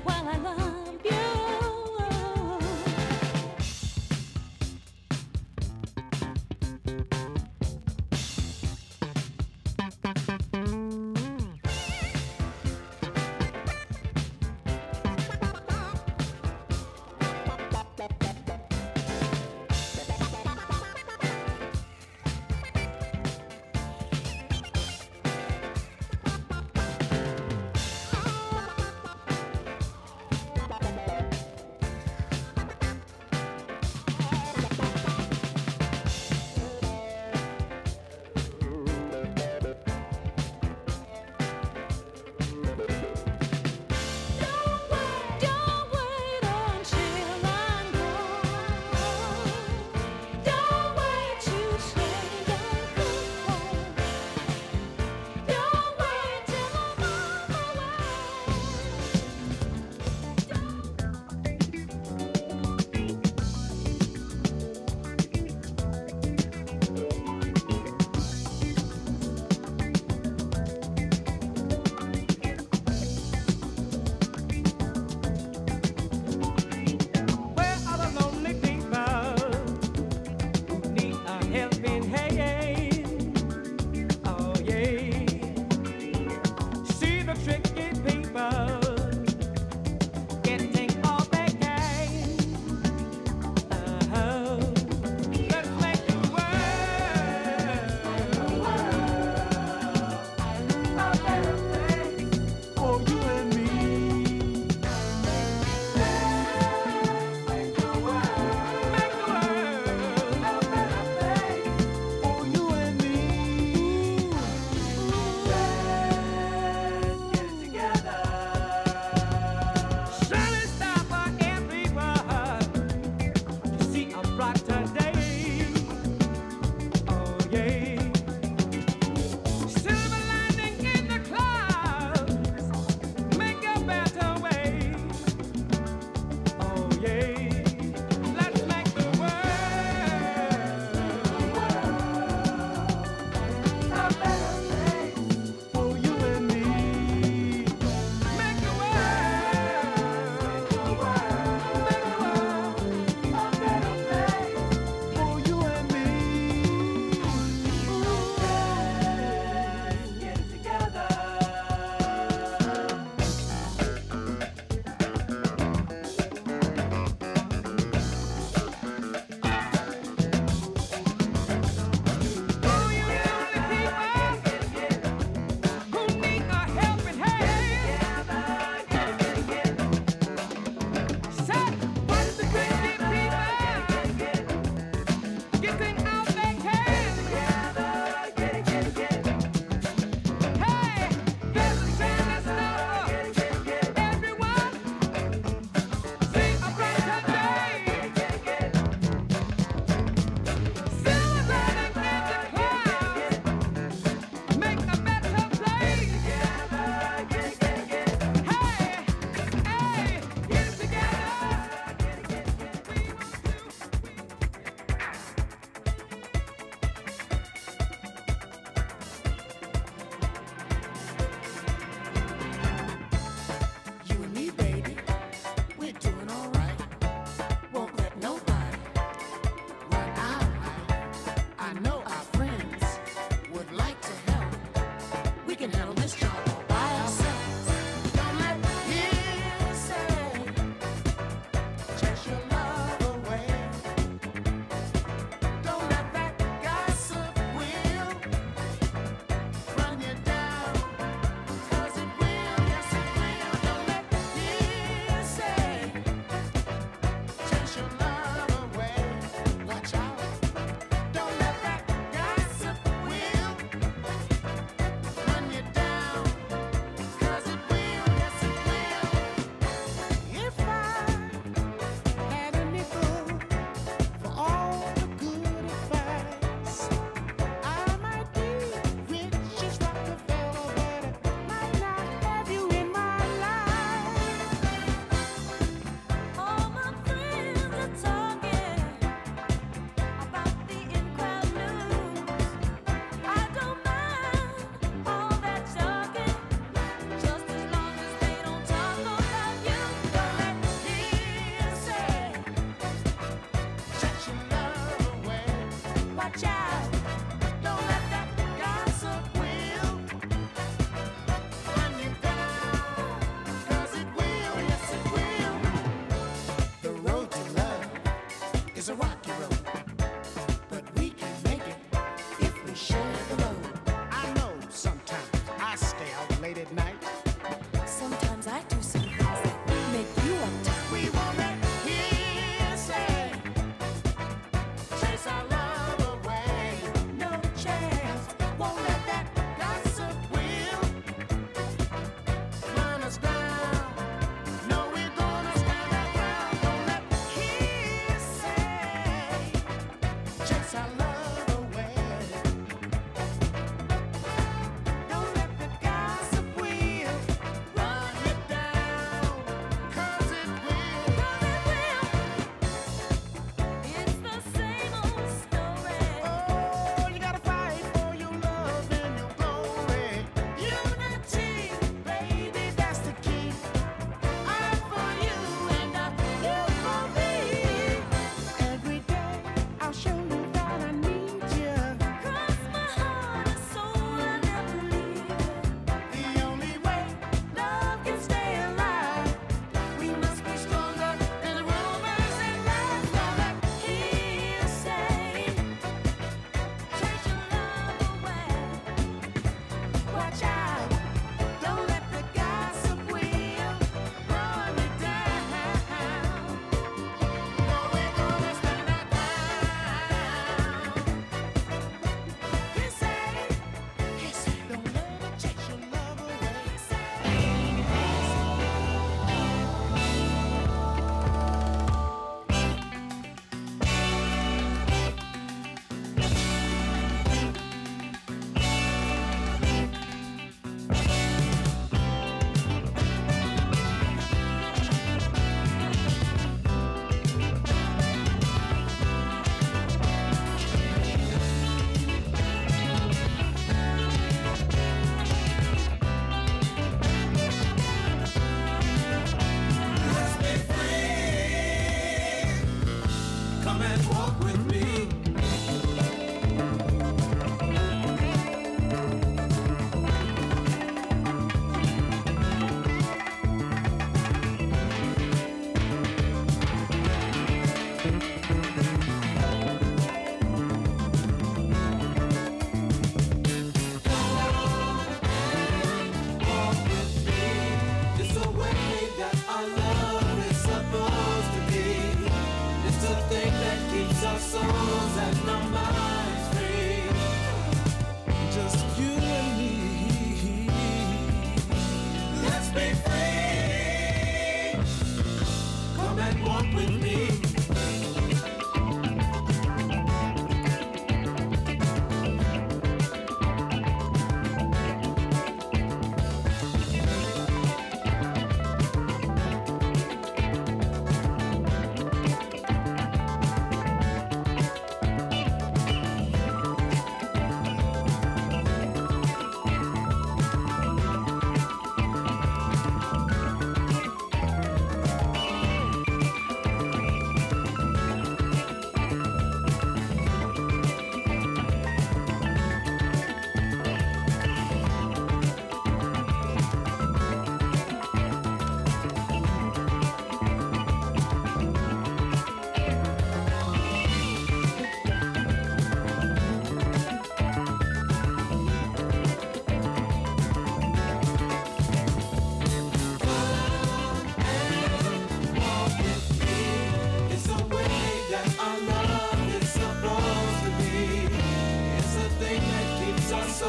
while I love you.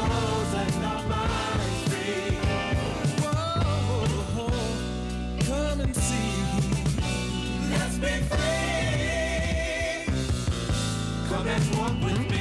souls and our minds free. Whoa, come and see. Let's be free. Come and walk with me.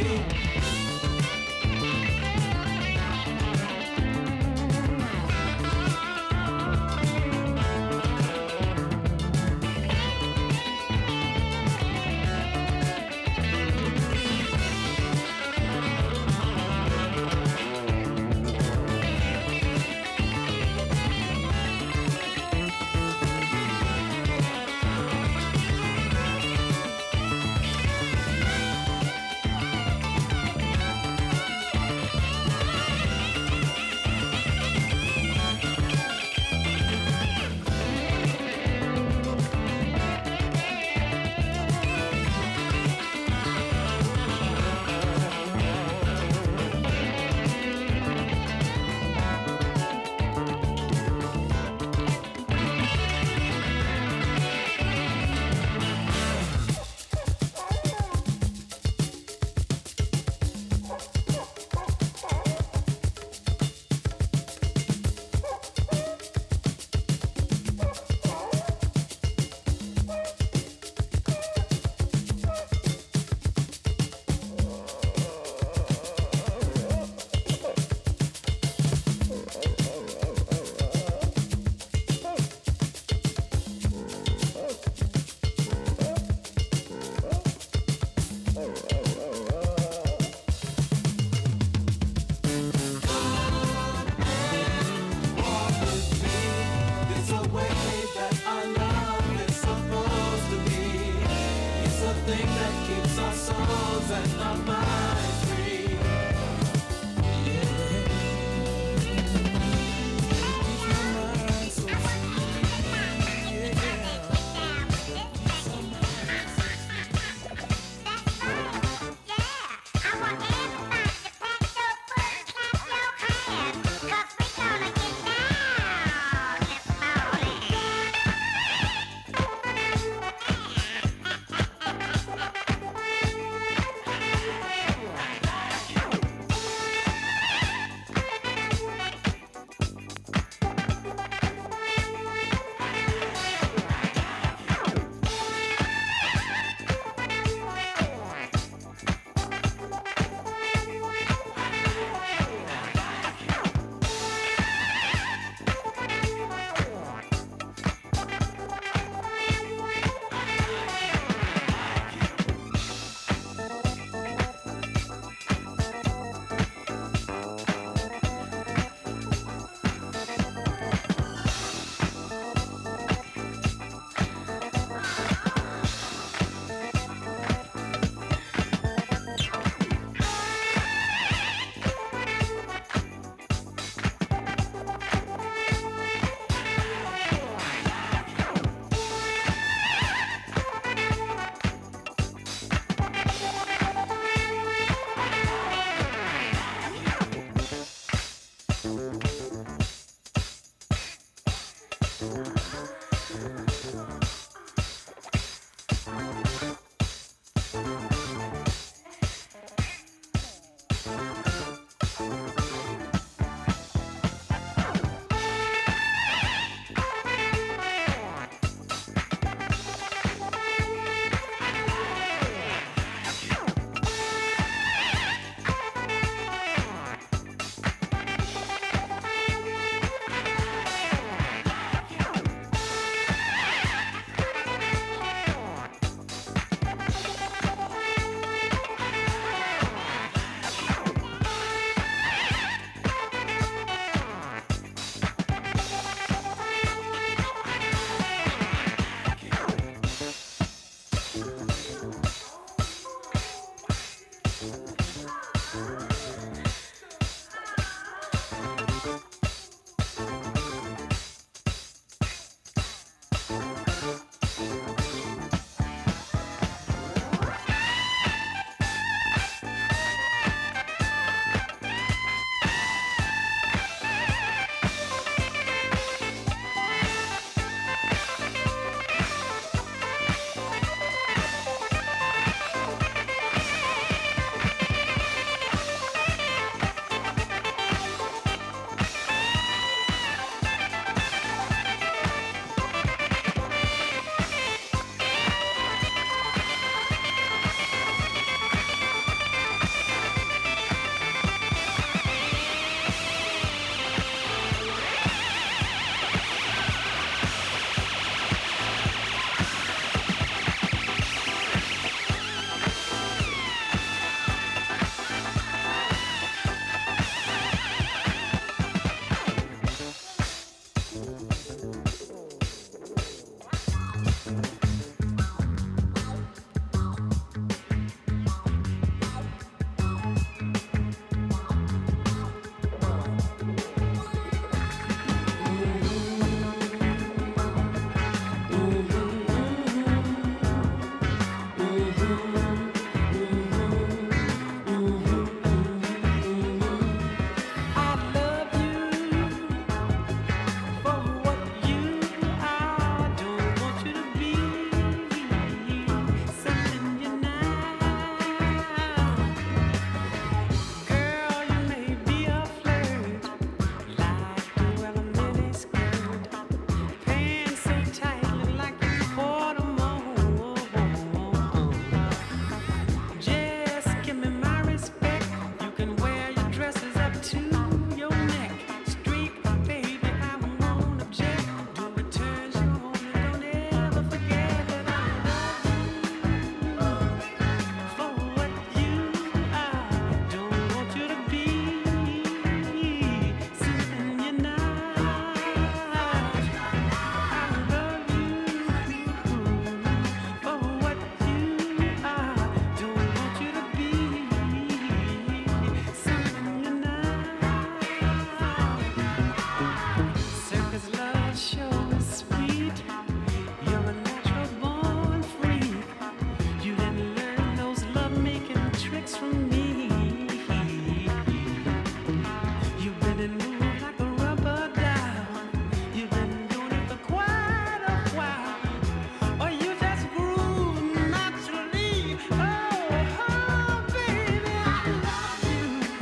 didn't move like a rubber doll. You've been doing it for quite a while. Or you just grew naturally. Oh, baby, I love you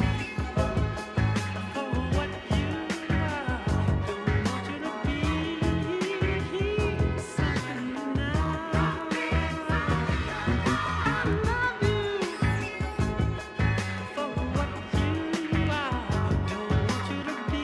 for what you are. Don't want you to be something now. I love you for what you are. Don't want you to be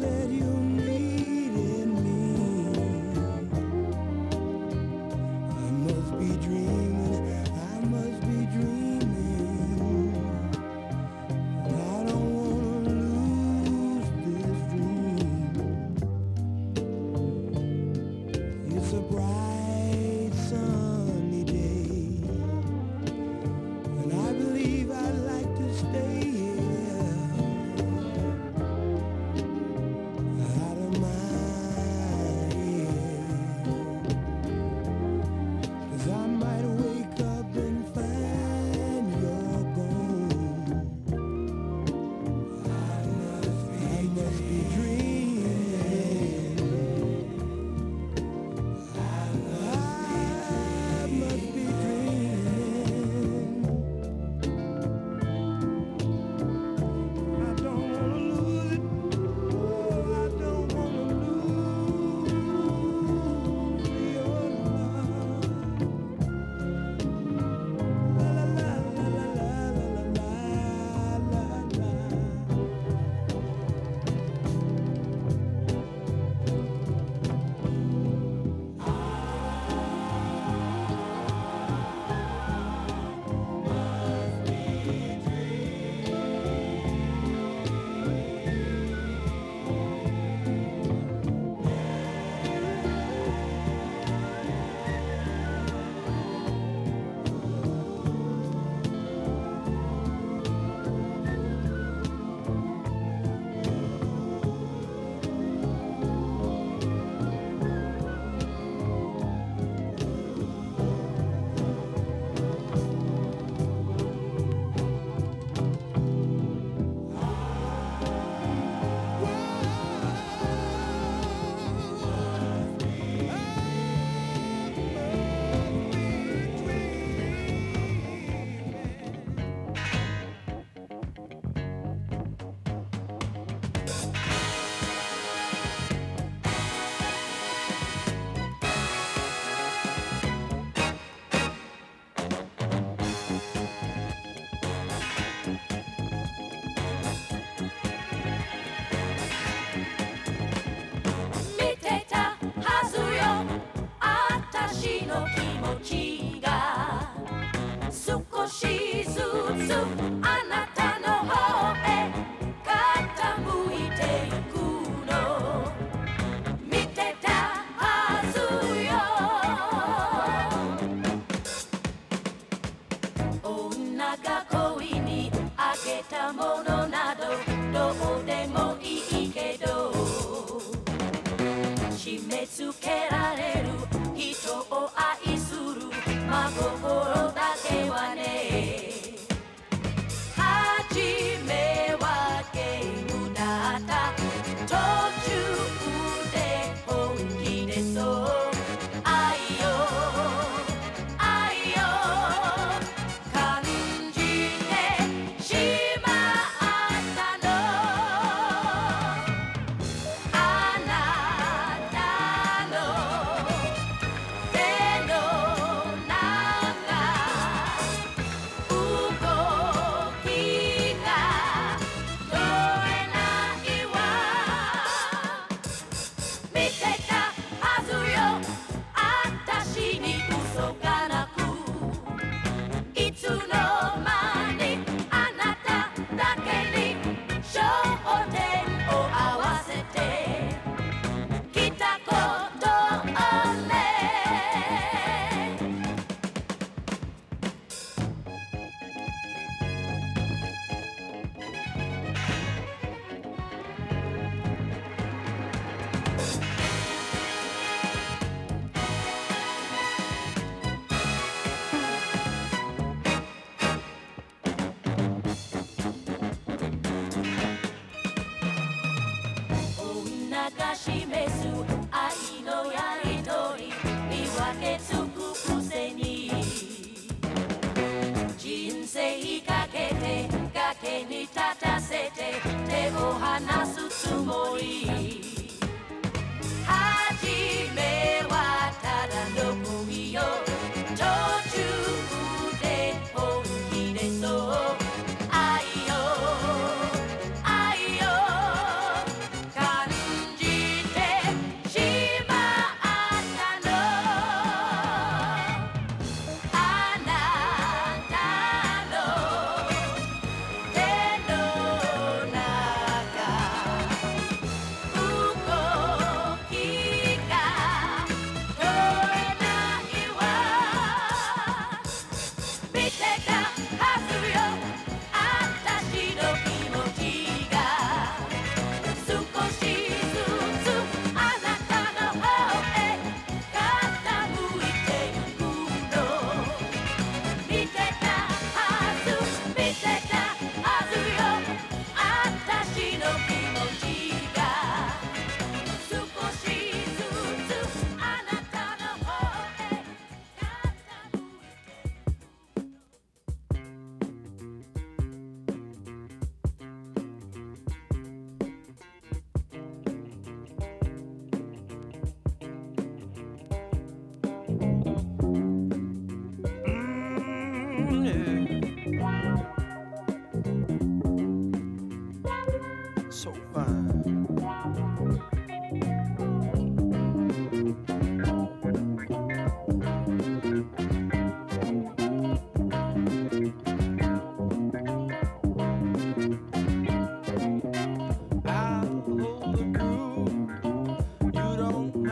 said you needed me. I must be dreaming, I must be dreaming. I don't wanna lose this dream. It's a bright sunny day, and I believe I'd like to stay here out of my head. 'Cause I might wake up and find you're gone. I must be dreaming. I must be dreaming. I don't wanna lose it. Oh, I don't wanna lose your love. La la la la la la la la la la.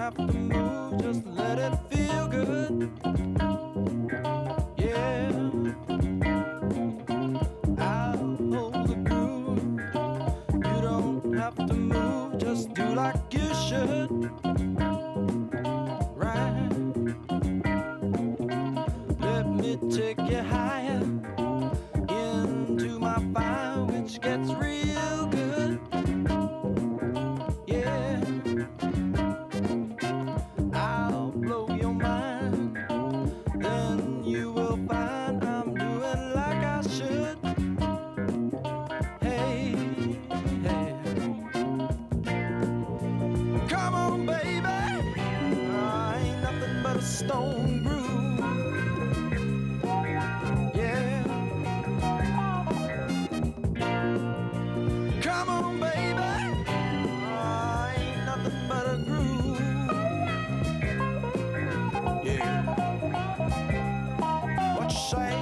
have to move, just let it feel good. Yeah, I'll hold the groove. You don't have to move, just do like you should. Right, let me take you higher into my fire, which gets real good. Yeah, I'll blow your mind, then you will find I'm doing like I should. Hey, hey, come on, baby. I ain't nothing but a stone groove. Yeah, come on, baby. I ain't nothing but a groove. Yeah, what you say?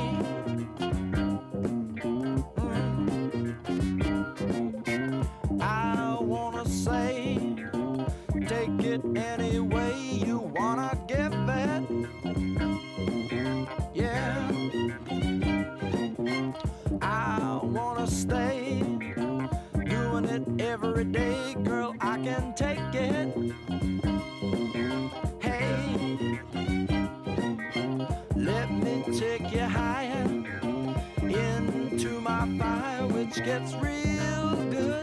I wanna say, take it any way you wanna give it. Yeah, I wanna stay doing it every day, girl, I can take it. Hey, let me take you higher into my fire, which gets real good.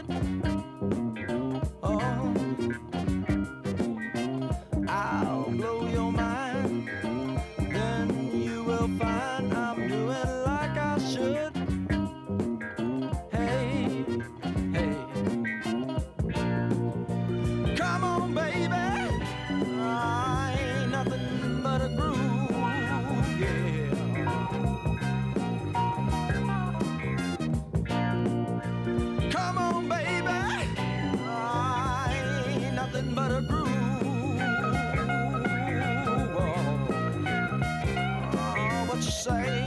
Oh, I'll blow your mind, then you will find I'm doing like I should. Hey, hey, come on, baby. I ain't nothing but a groove. Yeah, come on, baby. I ain't nothing but a groove. Oh, what you say?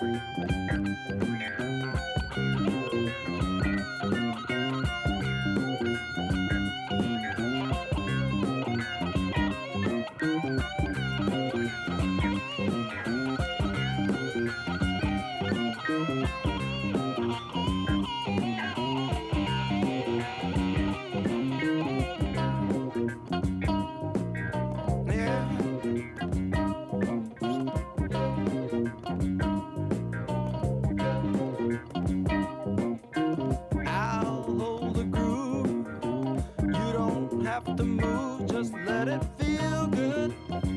I'll hold the groove. You don't have to move, just let it feel good.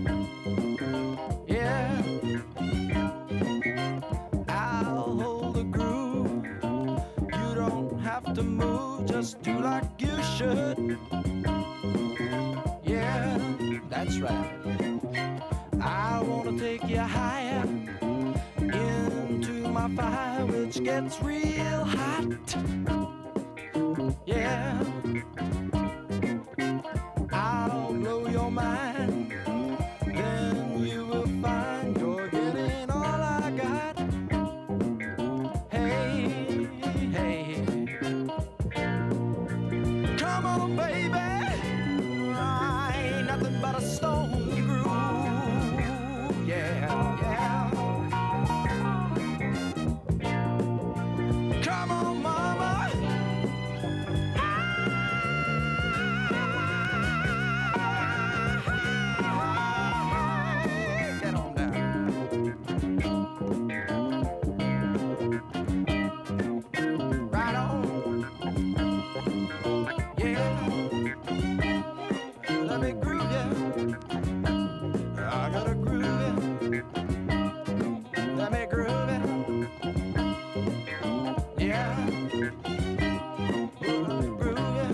Yeah, I'll hold the groove. You don't have to move, just do like you should. Yeah, that's right. I wanna take you higher into my fire, which gets real hot. Yeah, I'll blow your mind, then you will find you're getting all I got. Hey, hey, come on, baby. I ain't nothing but a stone groove. Yeah, yeah. Come on, mama. Get on down. Right on. Yeah. Let me groove ya. I gotta groove ya. Let me groove ya. Yeah. Let me groove ya.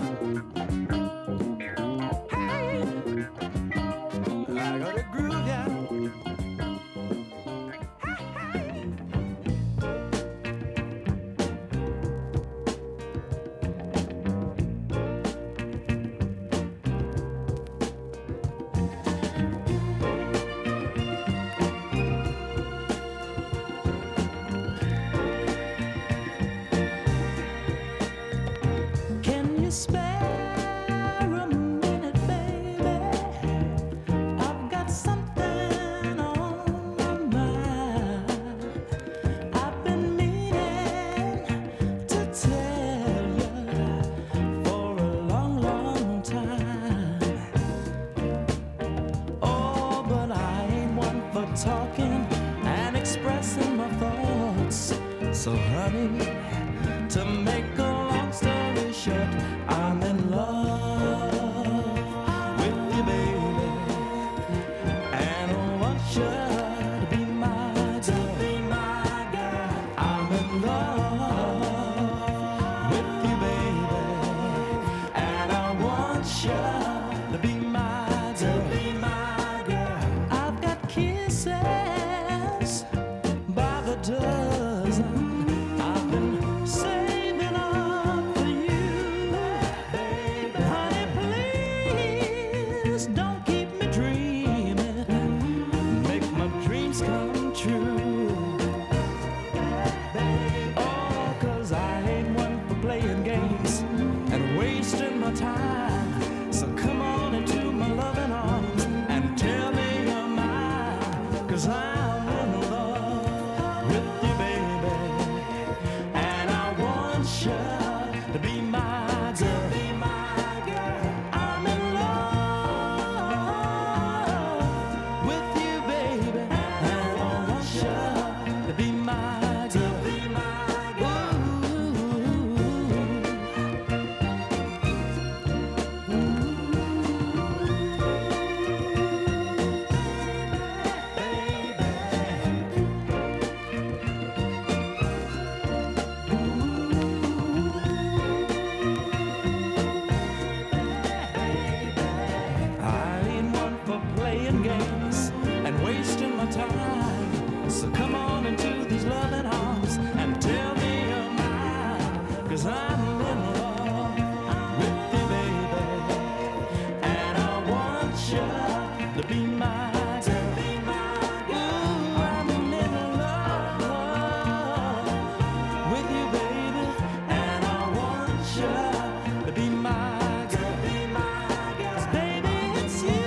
Hey, I gotta groove ya. honey. To make a long story short, I'm in love with you, baby, and I want you to be my girl. I'm in love with you, baby, and I want you to be my girl. I've got kisses by the dozen. I've been saving up for you, baby. Honey, please don't keep me dreaming. Make my dreams come true. Oh, 'cause I ain't one for playing games and wasting my time. So come on into my loving arms and tell me you're mine. 'Cause I'm in love with you, baby, and I want you to be my girl. I'm in love with you, baby, and I want you to be my girl. I ain't one for playing games and wasting my time. So come on into these loving arms and tell me you're mine. 'Cause I'm in love with you, baby, and I want you to be my girl. Ooh, I'm in love with you, baby, and I want you to be my girl. 'Cause baby, it's you,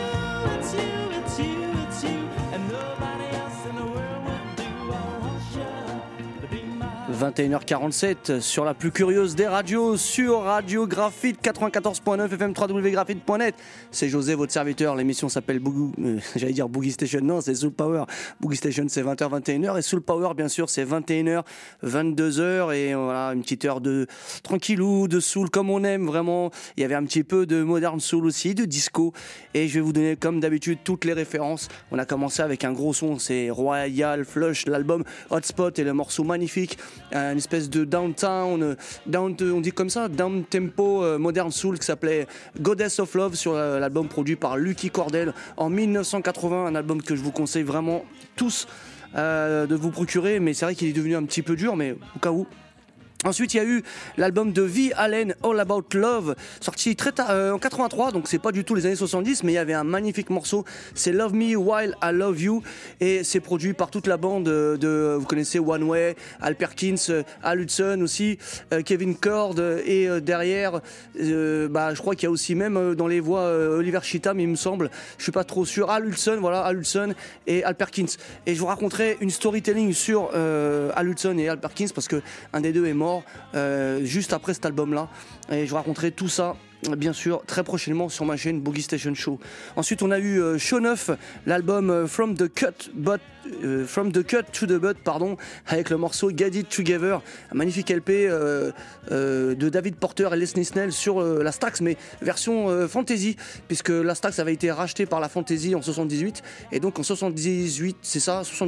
and nobody else in the world would do. I want you to be my 21h47 sur la plus curieuse des radios, sur Radio Graphite 94.9 FM 3wgraphite.net. C'est José, votre serviteur. L'émission s'appelle j'allais dire Boogie Station, non, c'est Soul Power. Boogie Station, c'est 20h 21h, et Soul Power, bien sûr, c'est 21h 22h, et voilà, une petite heure de tranquillou, de soul comme on aime vraiment. Il y avait un petit peu de modern soul aussi, de disco, et je vais vous donner comme d'habitude toutes les références. On a commencé avec un gros son, c'est Royal Flush, l'album Hotspot, et le morceau magnifique, une espèce de downtown, on dit comme ça, down tempo modern soul, qui s'appelait Goddess of Love, sur l'album produit par Lucky Cordell en 1980, un album que je vous conseille vraiment tous de vous procurer, mais c'est vrai qu'il est devenu un petit peu dur, mais au cas où. Ensuite, il y a eu l'album de V. Allen, All About Love, sorti très tard, en 83, donc c'est pas du tout les années 70, mais il y avait un magnifique morceau, c'est Love Me While I Love You, et c'est produit par toute la bande de, vous connaissez One Way, Al Perkins, Al Hudson aussi, Kevin Cord, et derrière, je crois qu'il y a aussi même dans les voix Oliver Cheatham, il me semble, je suis pas trop sûr, Al Hudson et Al Perkins. Et je vous raconterai une storytelling sur Al Hudson et Al Perkins, parce que un des deux est mort juste après cet album-là, et je vous raconterai tout ça bien sûr très prochainement sur ma chaîne Boogie Station Show. Ensuite, on a eu Show 9, l'album From the Cut to the Butt, avec le morceau Get It Together, un magnifique LP de David Porter et Leslie Snell sur la Stax, mais version fantasy, puisque la Stax avait été rachetée par la Fantasy en 78, et donc en 78, c'est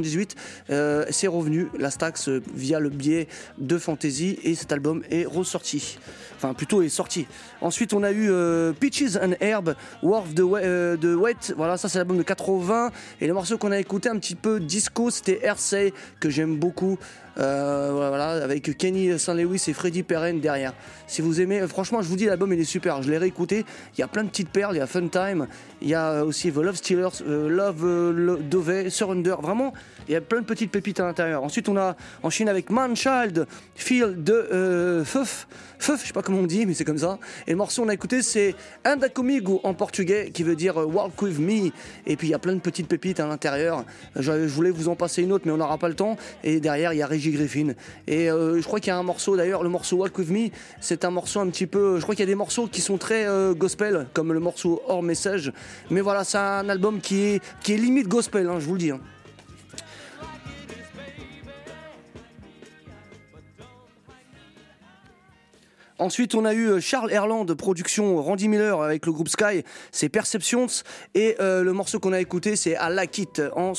revenu la Stax via le biais de Fantasy, et cet album est ressorti, enfin plutôt est sorti. Ensuite, on a eu Peaches and Herb, Worth the Wait, voilà, ça c'est l'album de 80, et le morceau qu'on a écouté un petit peu disco, c'était Hersey, que j'aime beaucoup, voilà, avec Kenny St. Lewis et Freddie Perren derrière. Si vous aimez, franchement, je vous dis, l'album il est super, je l'ai réécouté, il y a plein de petites perles, il y a Fun Time, il y a aussi The Love Stealers, Love Dove, Surrender, vraiment, il y a plein de petites pépites à l'intérieur. Ensuite, on a enchaîné avec Manchild, Feel de Feuf, je sais pas comment on dit, mais c'est comme ça. Et le morceau on a écouté, c'est Anda Comigo en portugais, qui veut dire Walk With Me. Et puis il y a plein de petites pépites à l'intérieur. Je voulais vous en passer une autre, mais on n'aura pas le temps. Et derrière, il y a Reggie Griffin. Et je crois qu'il y a un morceau, d'ailleurs, le morceau Walk With Me, c'est un morceau un petit peu... Je crois qu'il y a des morceaux qui sont très gospel, comme le morceau Hors Message. Mais voilà, c'est un album qui est limite gospel, je vous le dis. Ensuite, on a eu Charles Erland, production Randy Miller avec le groupe Sky, c'est Perceptions. Et le morceau qu'on a écouté, c'est I Like It en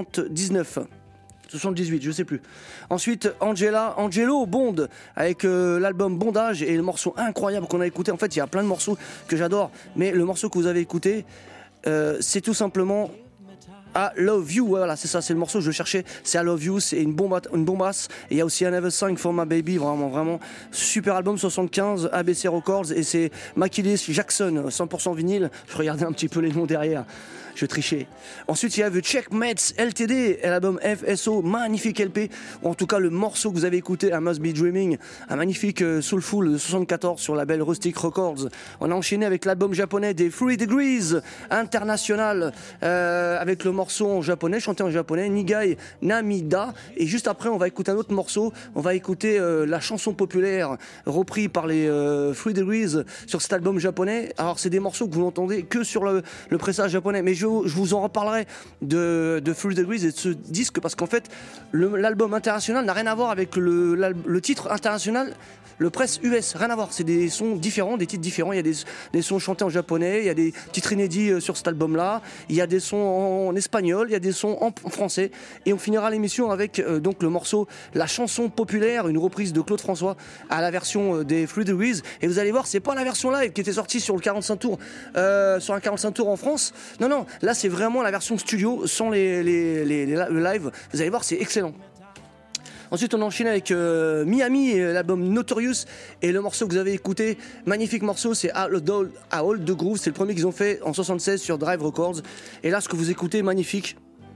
78, je sais plus. Ensuite, Angelo Bond avec l'album Bondage et le morceau incroyable qu'on a écouté. En fait, il y a plein de morceaux que j'adore, mais le morceau que vous avez écouté, c'est tout simplement I Love You. Voilà, c'est ça, c'est le morceau que je cherchais. C'est I Love You, c'est une bombasse. Et il y a aussi I Never Sang for My Baby, vraiment super album 75, ABC Records, et c'est Makilis Jackson, 100% vinyle. Je regardais un petit peu les noms derrière. Je trichais. Ensuite, il y a The Checkmates LTD et l'album FSO, magnifique LP, ou en tout cas le morceau que vous avez écouté, I Must Be Dreaming, un magnifique Soulful de 74 sur la belle Rustic Records. On a enchaîné avec l'album japonais des 3 Degrees International, avec le morceau en japonais, chanté en japonais, Nigai Namida. Et juste après, on va écouter un autre morceau, on va écouter la chanson populaire repris par les 3 Degrees sur cet album japonais. Alors, c'est des morceaux que vous n'entendez que sur le pressage japonais, mais je vous en reparlerai de 3 Degrees et de ce disque, parce qu'en fait l'album international n'a rien à voir avec le titre international, le presse US, rien à voir, c'est des sons différents, des titres différents. Il y a des sons chantés en japonais, il y a des titres inédits sur cet album là, il y a des sons en espagnol, il y a des sons en français, et on finira l'émission avec donc le morceau La chanson populaire, une reprise de Claude François à la version des 3 Degrees. Et vous allez voir, c'est pas la version live qui était sortie sur le 45 tours sur un 45 tours en France, non, là c'est vraiment la version studio sans le live. Vous allez voir, c'est excellent. Ensuite, on enchaîne avec Miami, l'album Notorious, et le morceau que vous avez écouté, magnifique morceau, c'est A Hold the Groove. C'est le premier qu'ils ont fait en 76 sur Drive Records. Et là, ce que vous écoutez, magnifique.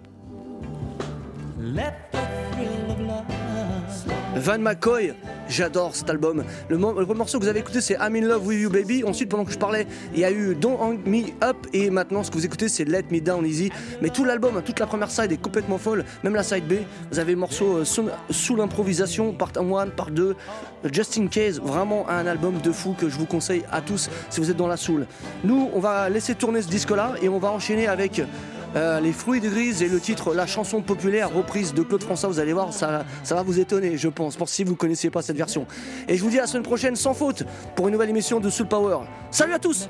Van McCoy, j'adore cet album. Le morceau que vous avez écouté, c'est I'm in Love with You Baby. Ensuite, pendant que je parlais, il y a eu Don't Hang Me Up, et maintenant ce que vous écoutez, c'est Let Me Down Easy. Mais tout l'album, toute la première side est complètement folle, même la side B. Vous avez le morceau sous l'improvisation, part 1, part 2, Just in Case. Vraiment un album de fou que je vous conseille à tous si vous êtes dans la soul. Nous, on va laisser tourner ce disque-là et on va enchaîner avec les 3 Degrees et le titre La chanson populaire, reprise de Claude François. Vous allez voir, ça va vous étonner, je pense, pour si vous ne connaissiez pas cette version. Et je vous dis à la semaine prochaine sans faute pour une nouvelle émission de Soul Power. Salut à tous.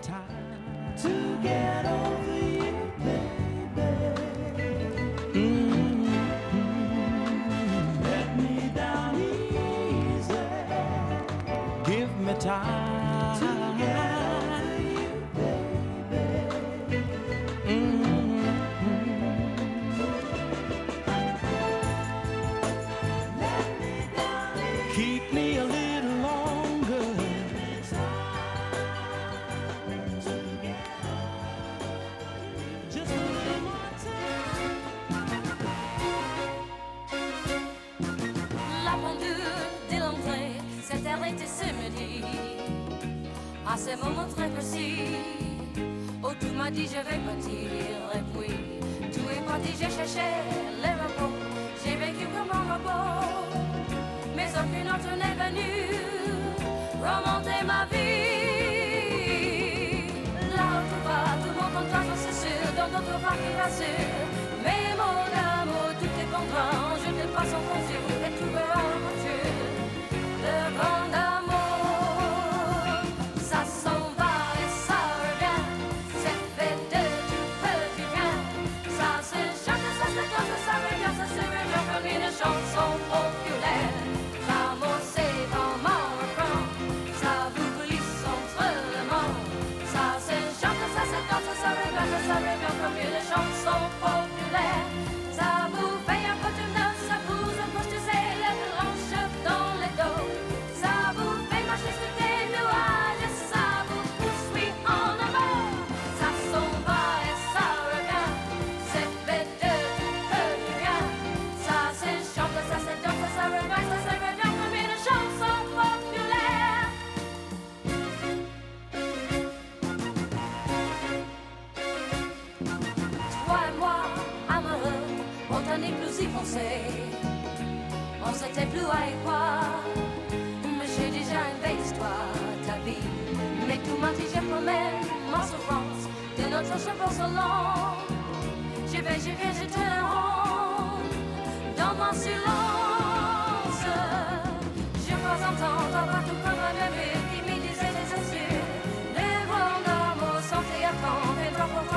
Give me time. Keep me a little longer. Just a little more time. La pendule dès l'entrée, cette heure était ce midi. À ce moment très précis, où tout m'a dit je vais partir. Et puis, tout est parti, j'ai cherché les repos. J'ai vécu comme un robot. Mais aucune autre n'est venue remonter ma vie. Là où tu vas, tout le monde t'entend, c'est sûr, dans d'autres pas qui rassurent. Mais mon amour, tout est contraint, je te passe en mesure et tu verras en voiture. Le grand amour, ça s'en va et ça revient. C'est fait de tout petit bien. Ça se chante, ça se danse, ça revient comme une chanson populaire. Comme une chanson populaire, ça vous fait un peu de neuf, ça vous accroche tous les branches dans les dos, ça vous fait marcher sur des nuages, et ça vous poursuit en avant. Ça s'en va et ça revient, c'est fait de tout petit bien. Ça se chante, ça se danse, ça revient comme une chanson populaire. Plus y penser, on s'était plus à y croire. Mais j'ai déjà une belle histoire, ta vie. Mais tout m'a dit, je promets ma souffrance de notre chemin so long. Je viens, je te rends dans mon silence. Je crois entendre tout comme un bébé qui au revoir.